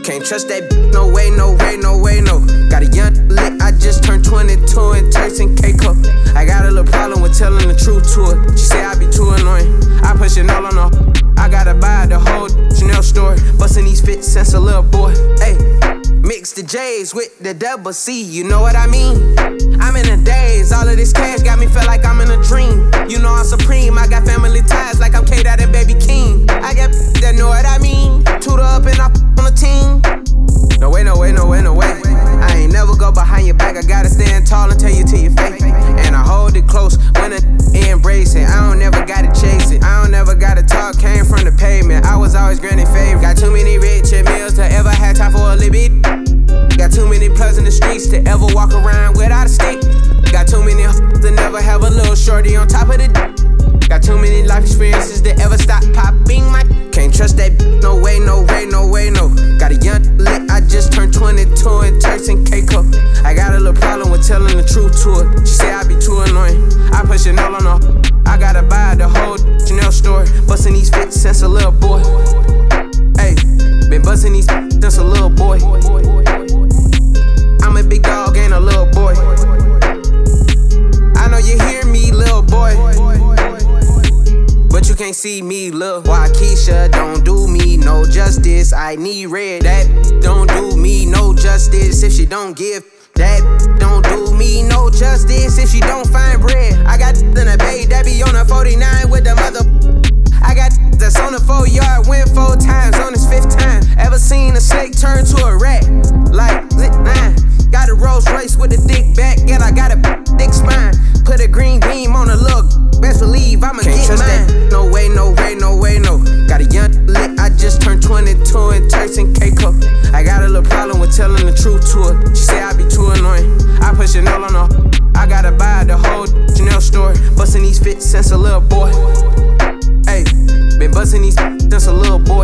Can't trust that no way, no way, no way, no. Got a young lit, I just turned 22 and Turks and K-Cup. I got a little problem with telling the truth to her. She say I be too annoying. I push it all on her. I gotta buy the whole Chanel store. Bustin' these fits since a little boy. Ayy, mix the J's with the double C, you know what I mean? I'm in a daze, all of this cash got me feel like I'm in a dream. You know I'm supreme, I got family ties like I'm K-Dot and Baby King. I got that know what I mean. Tutor up and I on the team. No way, no way, no way, no way. I ain't never go behind your back, I gotta stand tall and tell you to your face. And I hold it close when I embrace it. I don't never gotta chase it, I don't never gotta talk, came from the pavement. I was always granted favor. Got too many rich meals to ever have time for a little bit. Got too many plugs in the streets to ever walk around without a stick. Got too many to never have a little shorty on top of the Got too many life experiences to ever stop popping my Can't trust that no way, no way, no way, no. Got a young lit, I just turned 22 and Turks and K-Cup. I got a little problem with telling the truth to her. She say I be too annoying. I push it all on her. I gotta buy the whole Chanel store. Bustin' these fits since a little boy. Ayy, been bustin' these since a little boy. I'm a big dog, ain't a little boy. I know you hear me, little boy, but you can't see me, look. Keisha don't do me no justice. I need red, that don't do me no justice. If she don't give, that don't do me no justice. If she don't find bread, I got in a bay that be on a 49 with the mother. I got that's on the 4-yard, went 4 times on his 5th time. Ever seen a snake turn to a rat? Like, nah. Got a Rolls Royce with a thick back, and I got a thick spine. Put a green beam on a look, best believe I'ma get mine. That. No way, no way, no way, no. Got a young lit, I just turned 22 and Turks and K-Cup. I got a little problem with telling the truth to her. She say I be too annoying. I push it all on her. I gotta buy the whole Chanel store. Bustin' these fits since a little boy. Ayy, been bustin' these since a little boy.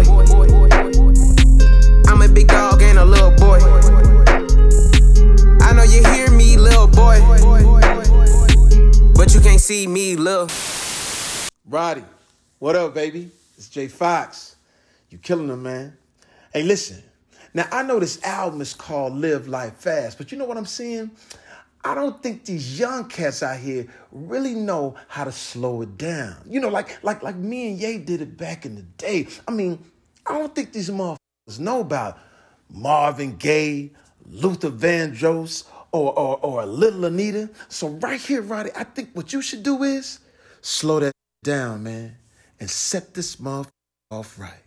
I'm a big dog, ain't a little boy. I know you hear me, little boy, but you can't see me, lil'. Roddy, what up, baby? It's Jay Fox. You killing them, man. Hey, listen. Now, I know this album is called Live Life Fast, but you know what I'm saying? I don't think these young cats out here really know how to slow it down. You know, like me and Ye did it back in the day. I mean, I don't think these motherfuckers know about Marvin Gaye, Luther Vandross, or Little Anita. So right here, Roddy, I think what you should do is slow that down, man, and set this motherfucker off right.